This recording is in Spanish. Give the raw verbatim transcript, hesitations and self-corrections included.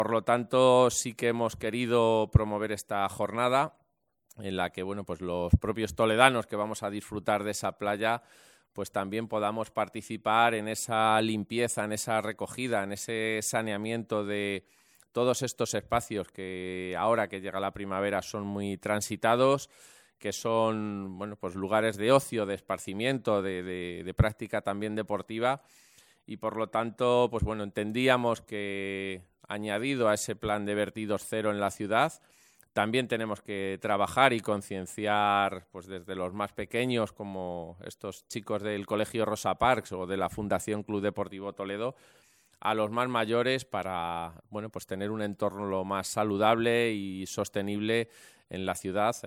Por lo tanto, sí que hemos querido promover esta jornada en la que, bueno, pues los propios toledanos que vamos a disfrutar de esa playa, pues también podamos participar en esa limpieza, en esa recogida, en ese saneamiento de todos estos espacios que ahora que llega la primavera son muy transitados, que son, bueno, pues lugares de ocio, de esparcimiento, de, de, de práctica también deportiva. Y por lo tanto, pues bueno, entendíamos que añadido a ese plan de vertidos cero en la ciudad, también tenemos que trabajar y concienciar, pues desde los más pequeños, como estos chicos del Colegio Rosa Parks o de la Fundación Club Deportivo Toledo, a los más mayores para, bueno, pues tener un entorno lo más saludable y sostenible en la ciudad,